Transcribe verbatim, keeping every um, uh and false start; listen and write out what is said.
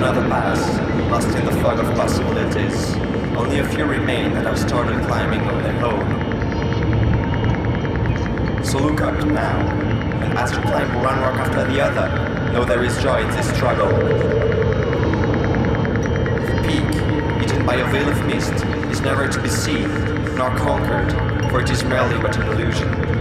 another pass, lost in the fog of possibilities. Only a few remain that have started climbing on their own. So look up now, and as you climb one rock after the other, know there is joy in this struggle. The peak, hidden by a veil of mist, is never to be seen, nor conquered, for it is merely but an illusion.